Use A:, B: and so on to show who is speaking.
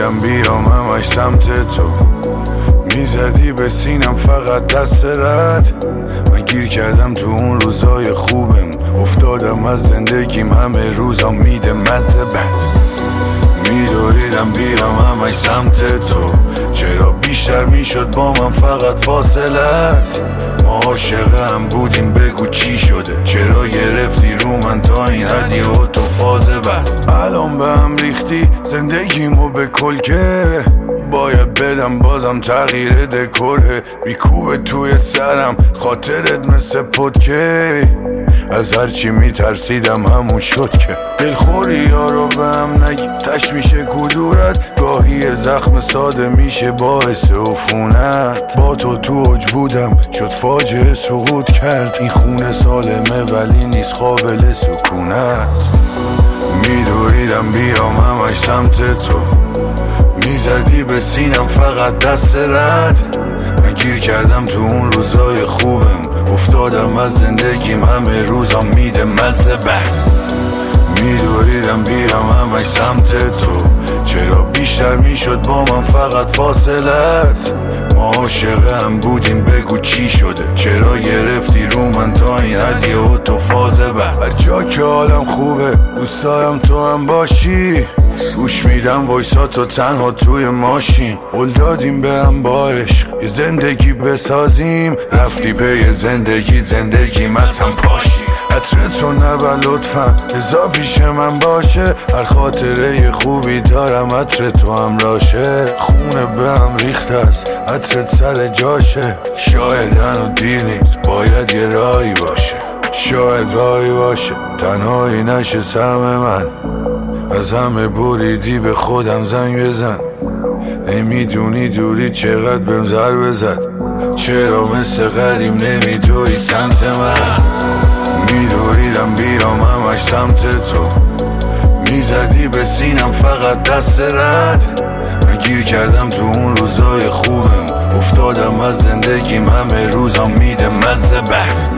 A: میدویدم بیام همش سمت تو، میزدی به سینم فقط دست رد. من گیر کردم تو اون روزای خوبم، افتادم از زندگیم همه روزا میده مزه بد. میدویدم بیام همش سمت تو، چرا بیشتر میشد با من فقط فاصلت. ما عاشق هم بودیم بگو چی شده، چرا گرفتی رو من تا این حدی و تو فاز بعد. الان به هم ریختی زندگیمو به کلکه، باید بدم بازم تغییر دکوره. بیکوبه توی سرم خاطرت مثل پدکه، از هرچی میترسیدم همون شد که دلخوری یارو به هم نگی تش میشه کدورت. گاهی زخم ساده میشه باعث عفونت. با تو اوج بودم شد فاجعه سقوط کرد، این خونه سالمه ولی نیست قابل سکونت. میدویدم بیام همش سمت تو، میزدی به سینم فقط دست رد. من گیر کردم تو اون روزای خوبم، افتادم از زندگیم همه روزا میده مزه بد. میدویدم بیام همش سمت تو، چرا بیشتر میشد با من فقط فاصلت. ما عاشق هم بودیم بگو چی شده، چرا گرفتی رو من تا این حدی و تو فاز بعد. هر جا که حالم خوبه دوست دارم تو هم باشی، گوش میدم وایساتو تنها توی ماشین. قول دادیم به هم با عشق یه زندگی بسازیم، رفتی پی زندگیم از هم پاشی. عطرتو نبر لطفا ازا پیش من باشه، هر خاطره خوبی دارم عطر تو هم راشه. خونه به هم ریخت است عطرت سر جاشه، شاید هنو دیر نیست باید یه راهی باشه. شاید راهی باشه تنهایی نشه سهم من، از همه بریدی به خودم زنگ بزن. ای میدونی دوری چقدر بهم ضربه زد، چرا مثل قدیم نمیدوی سمت من. میدویدم بیام همش سمت تو، میزدی به سینم فقط دست رد. من گیر کردم تو اون روزای خوبم، افتادم از زندگیم همه روزا میده مزه بد.